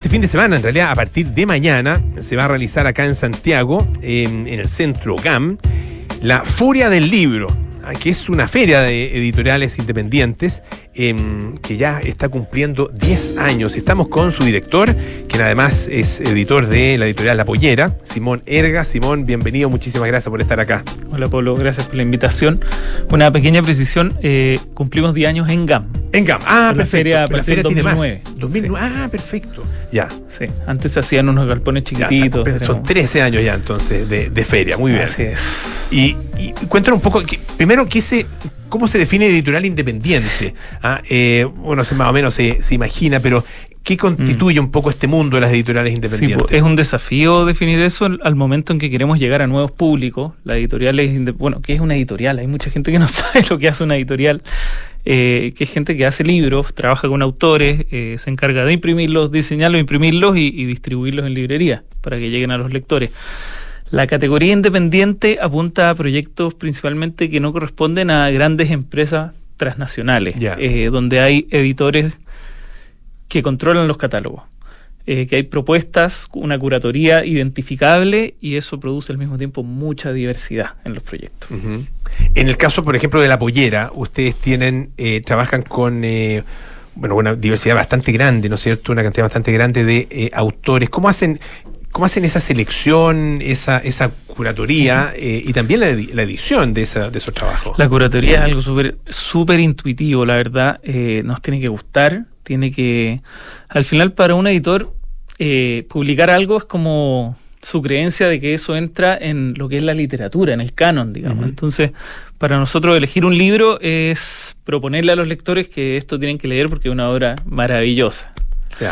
este fin de semana, en realidad a partir de mañana, se va a realizar acá en Santiago, en el Centro GAM, la Furia del Libro, que es una feria de editoriales independientes que ya está cumpliendo 10 años. Estamos con su director, quien además es editor de la editorial La Pollera, Simón Erga. Simón, bienvenido, muchísimas gracias por estar acá. Hola Pablo, gracias por la invitación. Una pequeña precisión, cumplimos 10 años en GAM. En GAM, perfecto. La feria tiene 2009. Más. 2009, sí. Perfecto. Ya. Sí, antes se hacían unos galpones chiquititos. Ya, son 13 años ya entonces de feria, muy bien. Así es. Y cuéntanos un poco, primero, ¿cómo se define editorial independiente? Bueno, más o menos se imagina, pero ¿qué constituye un poco este mundo de las editoriales independientes? Sí, es un desafío definir eso al momento en que queremos llegar a nuevos públicos. La editorial ¿qué es una editorial? Hay mucha gente que no sabe lo que hace una editorial, que es gente que hace libros, trabaja con autores, se encarga de imprimirlos, diseñarlos, imprimirlos y distribuirlos en librerías para que lleguen a los lectores. La categoría independiente apunta a proyectos principalmente que no corresponden a grandes empresas transnacionales, donde hay editores que controlan los catálogos, que hay propuestas, una curatoría identificable, y eso produce al mismo tiempo mucha diversidad en los proyectos. Uh-huh. En el caso, por ejemplo, de La Pollera, ustedes trabajan con una diversidad bastante grande, ¿no es cierto? Una cantidad bastante grande de autores. ¿Cómo hacen esa selección, esa curatoría y también la edición de esos trabajos? La curatoría es algo súper intuitivo, la verdad. Nos tiene que gustar, al final, para un editor, publicar algo es como su creencia de que eso entra en lo que es la literatura, en el canon, digamos. Uh-huh. Entonces, para nosotros elegir un libro es proponerle a los lectores que esto tienen que leer porque es una obra maravillosa. Yeah.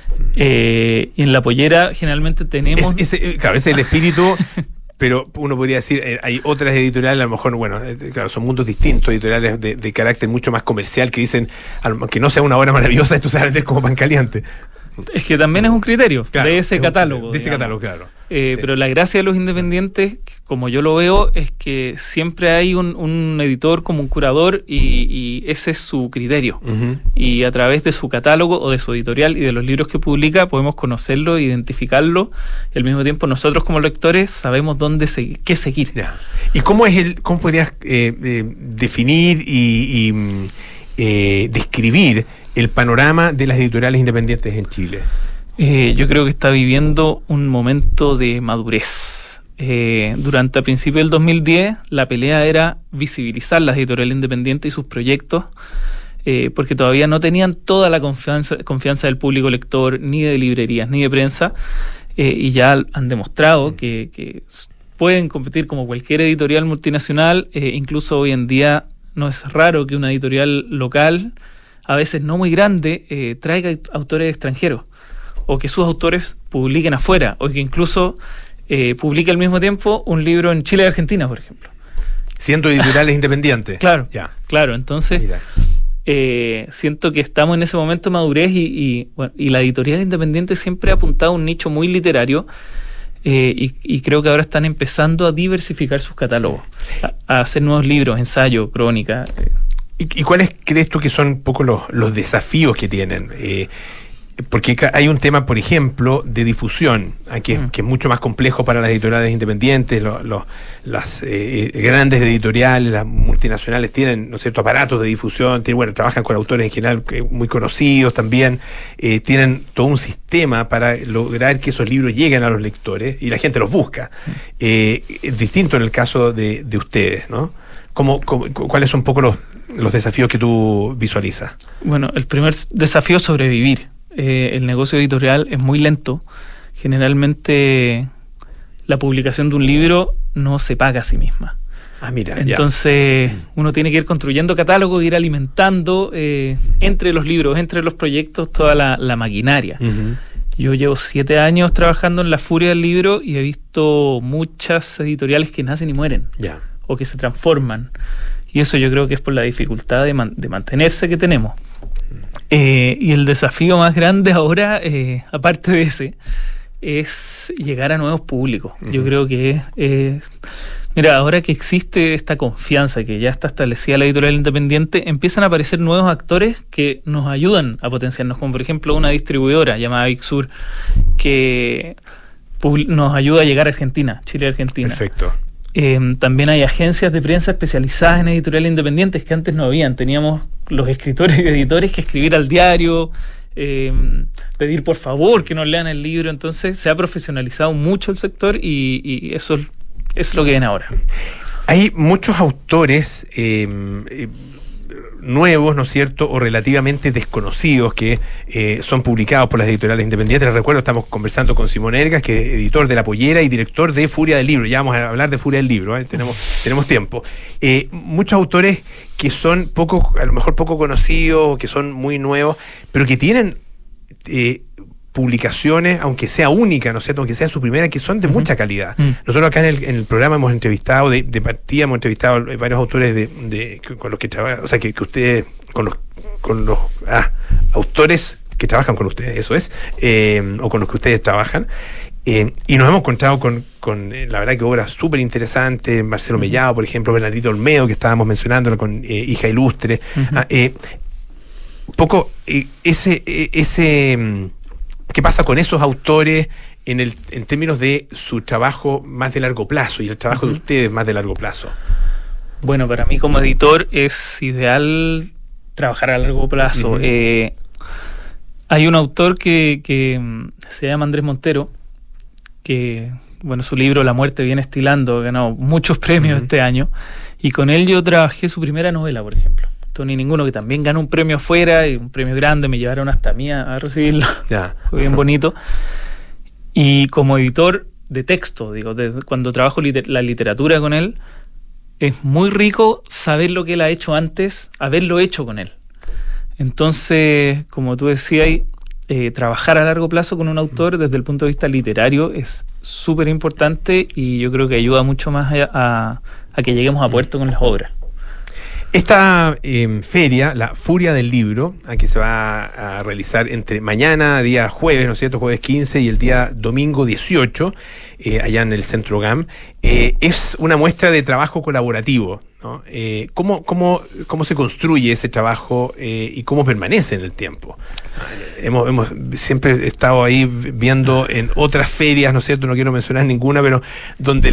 Y en La Pollera generalmente tenemos... ese es el espíritu, pero uno podría decir, hay otras editoriales, a lo mejor, son mundos distintos, editoriales de carácter mucho más comercial, que dicen, aunque no sea una obra maravillosa, esto se va a vender como pan caliente. Es que también es un criterio de ese catálogo. De ese catálogo, claro. Sí. Pero la gracia de los independientes, como yo lo veo, es que siempre hay un editor como un curador y ese es su criterio. Uh-huh. Y a través de su catálogo o de su editorial y de los libros que publica podemos conocerlo, identificarlo, y al mismo tiempo nosotros como lectores sabemos qué seguir. Yeah. ¿Y cómo podrías definir y describir el panorama de las editoriales independientes en Chile? Yo creo que está viviendo un momento de madurez. Durante el principio del 2010, la pelea era visibilizar las editoriales independientes y sus proyectos, porque todavía no tenían toda la confianza del público lector, ni de librerías, ni de prensa, y ya han demostrado que pueden competir como cualquier editorial multinacional. Incluso hoy en día no es raro que una editorial local, a veces no muy grande, traiga autores extranjeros, o que sus autores publiquen afuera, o que incluso publique al mismo tiempo un libro en Chile y Argentina, por ejemplo. Siendo editoriales independientes. Claro, claro. Entonces, siento que estamos en ese momento de madurez y la editorial independiente siempre ha apuntado a un nicho muy literario, y creo que ahora están empezando a diversificar sus catálogos, a hacer nuevos libros, ensayos, crónicas. ¿Y cuáles crees tú que son un poco los desafíos que tienen? Porque hay un tema, por ejemplo, de difusión, que es mucho más complejo para las editoriales independientes. Las grandes editoriales, las multinacionales, tienen, ¿no es cierto?, aparatos de difusión, trabajan con autores en general muy conocidos también, tienen todo un sistema para lograr que esos libros lleguen a los lectores y la gente los busca. Es distinto en el caso de ustedes, ¿no? ¿Cuáles son un poco los desafíos que tú visualizas? Bueno, el primer desafío es sobrevivir. El negocio editorial es muy lento. Generalmente la publicación de un libro no se paga a sí misma. Mira, entonces uno tiene que ir construyendo catálogos, ir alimentando entre los libros, entre los proyectos, toda la maquinaria. Uh-huh. Yo llevo 7 años trabajando en la Furia del Libro y he visto muchas editoriales que nacen y mueren, o que se transforman, y eso yo creo que es por la dificultad de mantenerse que tenemos. Y el desafío más grande ahora, aparte de ese, es llegar a nuevos públicos. Uh-huh. Yo creo que Mira, ahora que existe esta confianza, que ya está establecida la editorial independiente, empiezan a aparecer nuevos actores que nos ayudan a potenciarnos, como por ejemplo una distribuidora llamada Big Sur, que nos ayuda a llegar a Argentina, Chile-Argentina. Perfecto. También hay agencias de prensa especializadas en editoriales independientes que antes no habían. Teníamos los escritores y editores que escribir al diario, pedir por favor que nos lean el libro. Entonces se ha profesionalizado mucho el sector y eso es lo que viene ahora. Hay muchos autores nuevos, ¿no es cierto?, o relativamente desconocidos que son publicados por las editoriales independientes. Les recuerdo, estamos conversando con Simón Ergas, que es editor de La Pollera y director de Furia del Libro. Ya vamos a hablar de Furia del Libro, ¿eh? Tenemos tiempo. Muchos autores que son a lo mejor poco conocidos, que son muy nuevos, pero que tienen publicaciones, aunque sea única, ¿no es cierto?, aunque sea su primera, que son de mucha calidad. Nosotros acá en el programa hemos entrevistado, de partida hemos entrevistado varios autores con los que trabajan, o sea, que ustedes, con los autores que trabajan con ustedes, eso es, o con los que ustedes trabajan, y nos hemos encontrado con la verdad que obras súper interesantes, Marcelo Mellado, por ejemplo, Bernardito Olmedo, que estábamos mencionando, con Hija Ilustre, ¿qué pasa con esos autores en términos de su trabajo más de largo plazo y el trabajo de ustedes más de largo plazo? Bueno, para mí como editor es ideal trabajar a largo plazo. Hay un autor que se llama Andrés Montero, que, bueno, su libro La muerte viene estilando, ganó muchos premios este año, y con él yo trabajé su primera novela, por ejemplo. Ni ninguno, que también ganó un premio afuera, y un premio grande, me llevaron hasta mí a recibirlo. Fue bien bonito. Y como editor de texto, cuando trabajo la literatura con él, es muy rico saber lo que él ha hecho antes, haberlo hecho con él. Entonces, como tú decías, trabajar a largo plazo con un autor desde el punto de vista literario es súper importante, y yo creo que ayuda mucho más a que lleguemos a puerto con las obras. Esta feria, la Furia del Libro, que se va a realizar entre mañana, día jueves, ¿no es cierto?, jueves 15, y el día domingo 18, allá en el Centro GAM, es una muestra de trabajo colaborativo, ¿no? ¿Cómo se construye ese trabajo y cómo permanece en el tiempo? Hemos siempre estado ahí viendo en otras ferias, ¿no es cierto?, no quiero mencionar ninguna, pero donde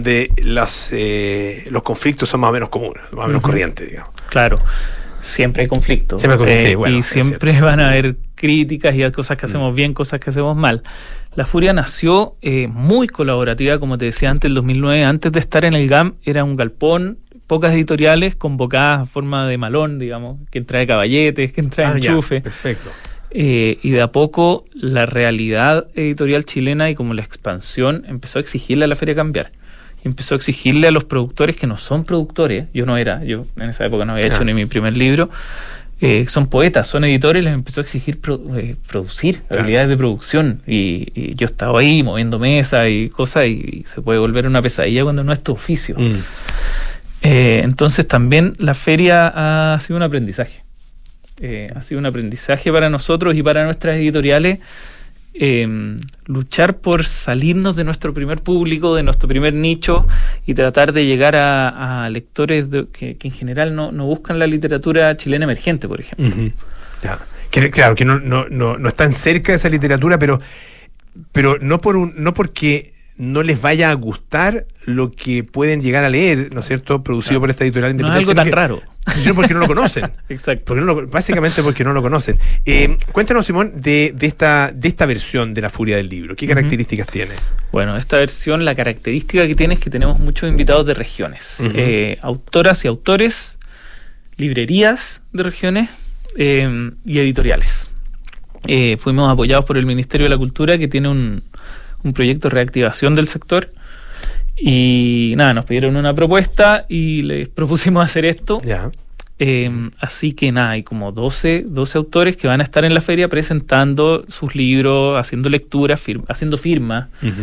los conflictos son más o menos comunes, más o menos corrientes, digamos. Claro, siempre hay conflictos. Y siempre van a haber críticas y cosas que hacemos bien, cosas que hacemos mal. La Furia nació muy colaborativa, como te decía, antes del 2009, antes de estar en el GAM, era un galpón, pocas editoriales convocadas a forma de malón, digamos, que trae caballetes, que trae enchufe. Perfecto. Y de a poco la realidad editorial chilena y como la expansión empezó a exigirle a la feria cambiar. Y empezó a exigirle a los productores que no son productores. Yo en esa época no había hecho ni mi primer libro. Son poetas, son editores, les empezó a exigir producir, habilidades de producción. Y yo estaba ahí moviendo mesas y cosas, y se puede volver una pesadilla cuando no es tu oficio. Entonces también la feria ha sido un aprendizaje. Ha sido un aprendizaje para nosotros y para nuestras editoriales, luchar por salirnos de nuestro primer público, de nuestro primer nicho, y tratar de llegar a lectores que en general no buscan la literatura chilena emergente, por ejemplo. Claro, que no están cerca de esa literatura, pero no porque no les vaya a gustar lo que pueden llegar a leer, ¿no es cierto?, producido por esta editorial independiente. No es algo tan raro. Sino porque no lo conocen. Exacto. Básicamente porque no lo conocen. Cuéntanos, Simón, de esta versión de La Furia del Libro. ¿Qué características tiene? Bueno, esta versión, la característica que tiene es que tenemos muchos invitados de regiones. Autoras y autores, librerías de regiones y editoriales. Fuimos apoyados por el Ministerio de la Cultura, que tiene un proyecto de reactivación del sector, y nos pidieron una propuesta y les propusimos hacer esto. Así que hay como 12 autores que van a estar en la feria presentando sus libros, haciendo lecturas, haciendo firmas,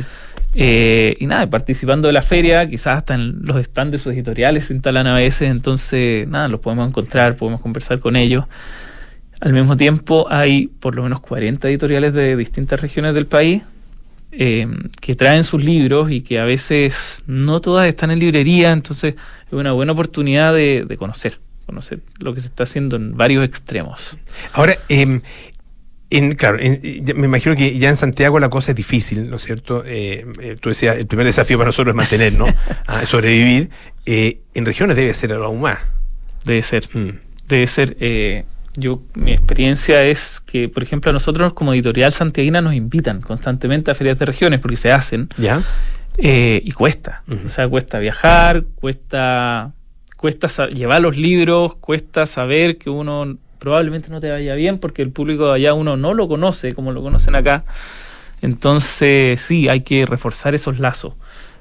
y participando de la feria. Quizás hasta en los stands de sus editoriales se instalan a veces, entonces los podemos encontrar, podemos conversar con ellos. Al mismo tiempo hay por lo menos 40 editoriales de distintas regiones del país, que traen sus libros y que a veces no todas están en librería, entonces es una buena oportunidad de conocer lo que se está haciendo en varios extremos. Ahora, claro, me imagino que ya en Santiago la cosa es difícil, ¿no es cierto? Tú decías, el primer desafío para nosotros es mantener, ¿no? Sobrevivir. En regiones debe ser aún más. Debe ser. Mi experiencia es que, por ejemplo, a nosotros como editorial santiaguina nos invitan constantemente a ferias de regiones porque se hacen. ¿Ya? Y cuesta. Uh-huh. O sea, cuesta viajar, cuesta llevar los libros, cuesta saber que uno probablemente no te vaya bien porque el público de allá uno no lo conoce como lo conocen acá. Entonces, sí, hay que reforzar esos lazos.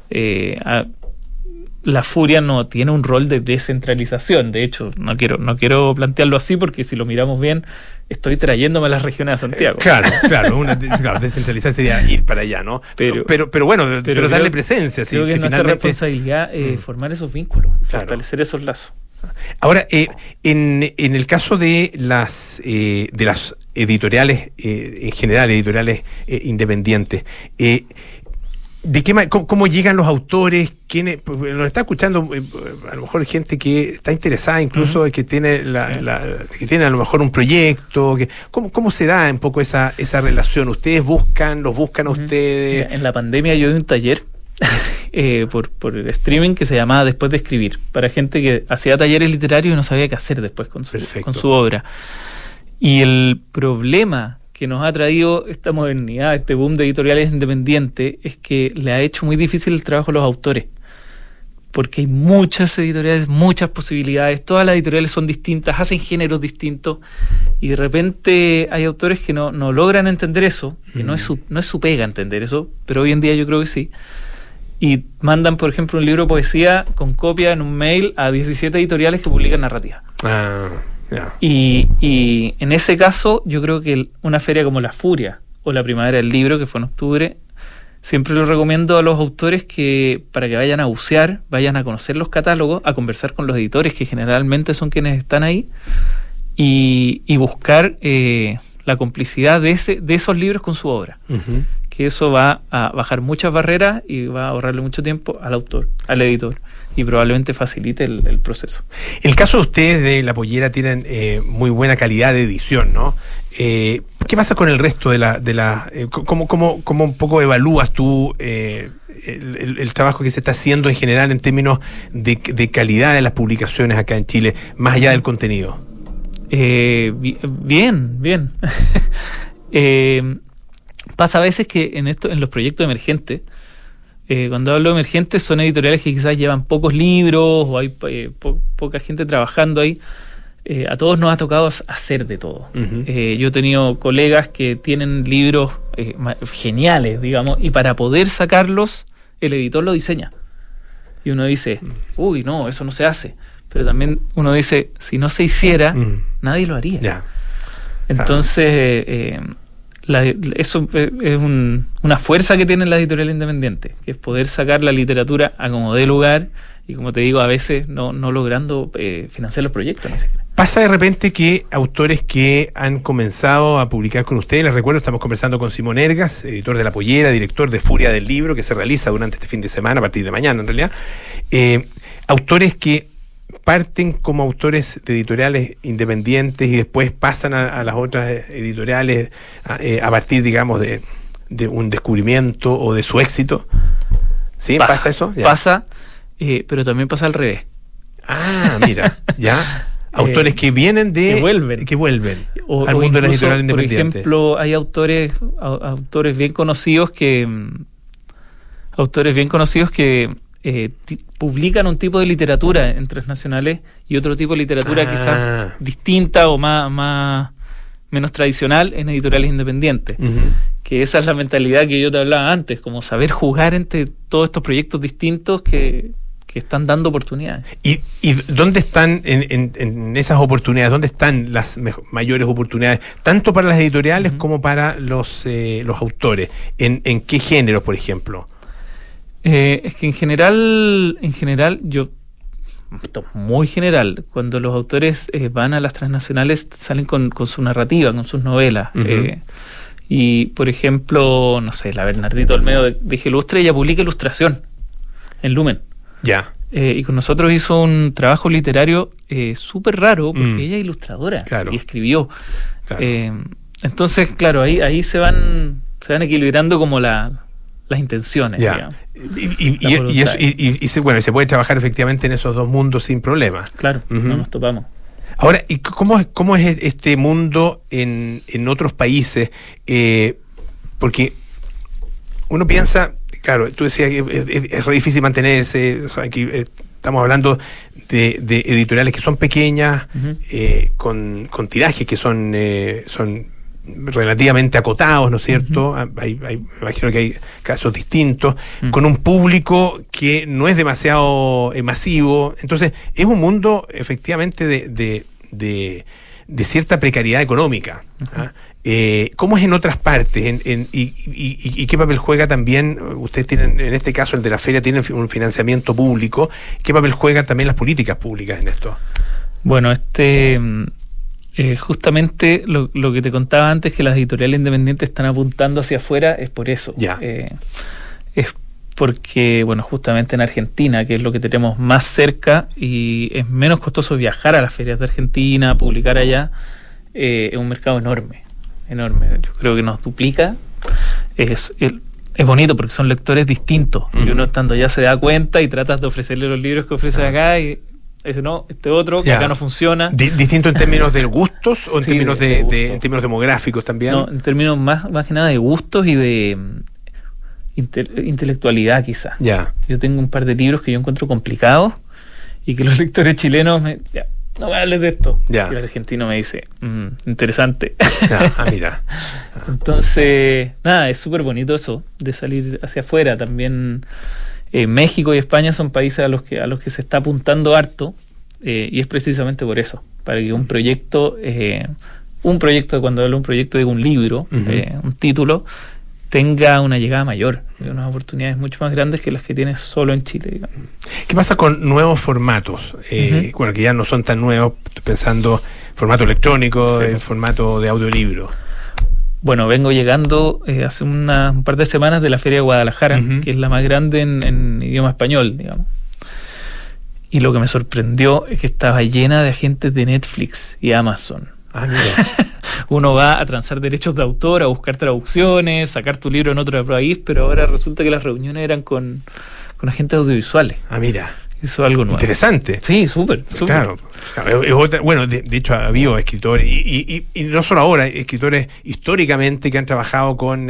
La Furia no tiene un rol de descentralización. De hecho, no quiero plantearlo así porque si lo miramos bien, estoy trayéndome a las regiones a Santiago. Claro, descentralizar sería ir para allá, ¿no? Pero darle presencia. Creo que es nuestra responsabilidad formar esos vínculos, fortalecer esos lazos. Ahora, en el caso de las editoriales, en general, editoriales independientes, ¿cómo llegan los autores? ¿Quiénes? Nos está escuchando a lo mejor gente que está interesada, incluso que tiene que tiene a lo mejor un proyecto. ¿Cómo se da un poco esa relación? ¿Ustedes los buscan a ustedes? Mira, en la pandemia yo di un taller por el streaming que se llamaba Después de Escribir, para gente que hacía talleres literarios y no sabía qué hacer después con su obra. Y el problema que nos ha traído esta modernidad, este boom de editoriales independientes, es que le ha hecho muy difícil el trabajo a los autores. Porque hay muchas editoriales, muchas posibilidades, todas las editoriales son distintas, hacen géneros distintos, y de repente hay autores que no logran entender eso, que no es su pega entender eso, pero hoy en día yo creo que sí. Y mandan, por ejemplo, un libro de poesía con copia en un mail a 17 editoriales que publican narrativa. Yeah. Y en ese caso yo creo que una feria como la Furia o la Primavera del Libro, que fue en octubre, siempre lo recomiendo a los autores que para que vayan a bucear, vayan a conocer los catálogos, a conversar con los editores, que generalmente son quienes están ahí, y buscar la complicidad de esos libros con su obra. Uh-huh. Que eso va a bajar muchas barreras y va a ahorrarle mucho tiempo al autor, al editor, y probablemente facilite el proceso. En el caso de ustedes de La Pollera tienen muy buena calidad de edición, ¿no? ¿Qué pasa con el resto de la ¿cómo un poco evalúas tú el trabajo que se está haciendo en general en términos de calidad de las publicaciones acá en Chile, más allá del contenido? Bien. Pasa a veces que en los proyectos emergentes, cuando hablo de emergentes, son editoriales que quizás llevan pocos libros o hay poca gente trabajando ahí. A todos nos ha tocado hacer de todo. Uh-huh. Yo he tenido colegas que tienen libros geniales, digamos, y para poder sacarlos, el editor lo diseña. Y uno dice, uy, no, eso no se hace. Pero también uno dice, si no se hiciera, nadie lo haría. Yeah. Entonces, eso es una fuerza que tienen las editoriales independientes, que es poder sacar la literatura a como dé lugar y, como te digo, a veces no logrando financiar los proyectos. Ni siquiera. Pasa de repente que autores que han comenzado a publicar con ustedes, les recuerdo, estamos conversando con Simón Ergas, editor de La Pollera, director de Furia del Libro, que se realiza durante este fin de semana, a partir de mañana en realidad, autores que parten como autores de editoriales independientes y después pasan a las otras editoriales a partir, digamos, de un descubrimiento o de su éxito. ¿Sí? ¿Pasa eso? Ya. Pasa, pero también pasa al revés. Ah, mira, ya. Autores que vienen que vuelven al mundo de las editoriales independientes. Por ejemplo, hay autores bien conocidos que publican un tipo de literatura en transnacionales y otro tipo de literatura quizás distinta o menos tradicional en editoriales independientes. Uh-huh. Que esa es la mentalidad que yo te hablaba antes, como saber jugar entre todos estos proyectos distintos que están dando oportunidades. ¿Y dónde están en esas oportunidades? ¿Dónde están las mayores oportunidades? Tanto para las editoriales como para los autores. ¿En qué géneros, por ejemplo? Es que en general, esto es muy general, cuando los autores van a las transnacionales salen con su narrativa, con sus novelas. Uh-huh. Y, por ejemplo, no sé, la Bernardita Olmedo de Digilustre, ella publica ilustración en Lumen. Ya. Y con nosotros hizo un trabajo literario súper raro, porque ella es ilustradora, claro, y escribió. Claro. Entonces, claro, ahí se van equilibrando como las intenciones. Ya. Y se puede trabajar efectivamente en esos dos mundos sin problema. Claro, no nos topamos. Ahora, ¿y cómo es este mundo en otros países? Porque uno piensa, claro, tú decías que es re difícil mantenerse, o sea, aquí estamos hablando de editoriales que son pequeñas, con tirajes que son relativamente acotados, ¿no es cierto? Me imagino que hay casos distintos, con un público que no es demasiado masivo. Entonces, es un mundo efectivamente de cierta precariedad económica. ¿Ah? ¿Cómo es en otras partes? ¿Y qué papel juega también? Ustedes tienen, en este caso el de la feria, tienen un financiamiento público. ¿Qué papel juegan también las políticas públicas en esto? Bueno, justamente lo que te contaba antes, que las editoriales independientes están apuntando hacia afuera, es por eso. Ya. Es porque, bueno, justamente en Argentina, que es lo que tenemos más cerca, y es menos costoso viajar a las ferias de Argentina, publicar allá, es un mercado enorme. Yo creo que nos duplica. Es bonito porque son lectores distintos, y uno estando allá se da cuenta y tratas de ofrecerle los libros que ofreces acá, y dice, no, este otro, que acá no funciona. ¿Distinto en términos de gustos o en términos en términos demográficos también? No, en términos más que nada de gustos y de intelectualidad, quizás. Ya. Yo tengo un par de libros que yo encuentro complicados y que los lectores chilenos no me hables de esto. Ya. Y el argentino me dice, interesante. Mira. Entonces, nada, es súper bonito eso, de salir hacia afuera. También México y España son países a los que se está apuntando harto, y es precisamente por eso, para que un proyecto, cuando hablo de un proyecto, digo un libro, un título, tenga una llegada mayor, unas oportunidades mucho más grandes que las que tienes solo en Chile, digamos. ¿Qué pasa con nuevos formatos? Bueno, que ya no son tan nuevos, pensando formato electrónico, formato de audiolibro. Bueno, vengo llegando hace un par de semanas de la Feria de Guadalajara, que es la más grande en idioma español, digamos. Y lo que me sorprendió es que estaba llena de agentes de Netflix y Amazon. Mira. Uno va a transar derechos de autor, a buscar traducciones, sacar tu libro en otro país, pero ahora resulta que las reuniones eran con agentes audiovisuales. Mira. Eso es algo nuevo. Interesante. Sí, súper. Claro. Es otra, bueno, de hecho ha habido escritores, y no solo ahora, escritores históricamente que han trabajado con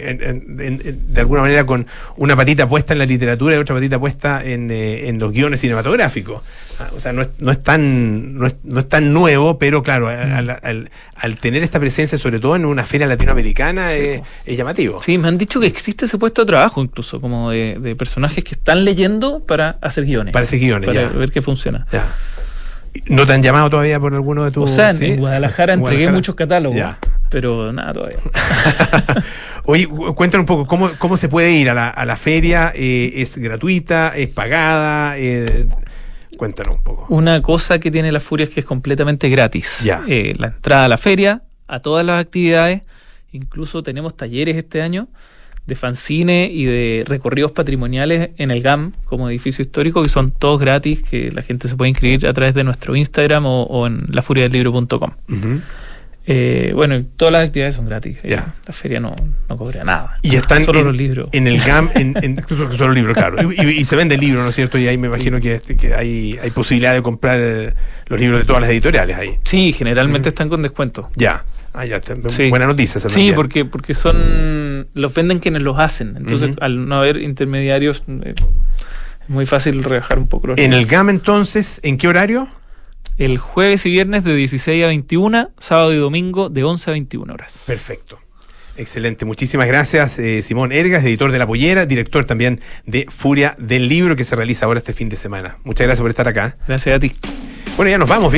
de alguna manera con una patita puesta en la literatura y otra patita puesta en los guiones cinematográficos. O sea, no es tan nuevo, pero claro, al tener esta presencia, sobre todo en una feria latinoamericana, es llamativo. Sí, me han dicho que existe ese puesto de trabajo, incluso, como de personajes que están leyendo para hacer guiones. Para hacer guiones, para ver qué funciona. Ya. ¿No te han llamado todavía por alguno de tus...? O sea, en Guadalajara entregué muchos catálogos, pero nada todavía. Oye, cuéntanos un poco, ¿cómo se puede ir a la feria? ¿Es gratuita? ¿Es pagada? Cuéntanos un poco. Una cosa que tiene La Furia es que es completamente gratis. La entrada a la feria, a todas las actividades, incluso tenemos talleres este año de fanzine y de recorridos patrimoniales en el GAM como edificio histórico, que son todos gratis, que la gente se puede inscribir a través de nuestro Instagram o en lafuriadelibro.com. Bueno, todas las actividades son gratis. La feria no cobra nada. Y están solo los libros. En el GAM, incluso solo libros, claro. Y se vende el libro, ¿no es cierto? Y ahí me imagino que hay posibilidad de comprar los libros de todas las editoriales ahí. Sí, generalmente están con descuento. Buena noticia esa también. Sí, porque los venden quienes los hacen. Entonces, al no haber intermediarios, es muy fácil rebajar un poco los libros. En el GAM, entonces, ¿en qué horario? El jueves y viernes de 16 a 21, sábado y domingo de 11 a 21 horas. Perfecto. Excelente. Muchísimas gracias, Simón Ergas, editor de La Pollera, director también de Furia del Libro, que se realiza ahora este fin de semana. Muchas gracias por estar acá. Gracias a ti. Bueno, ya nos vamos.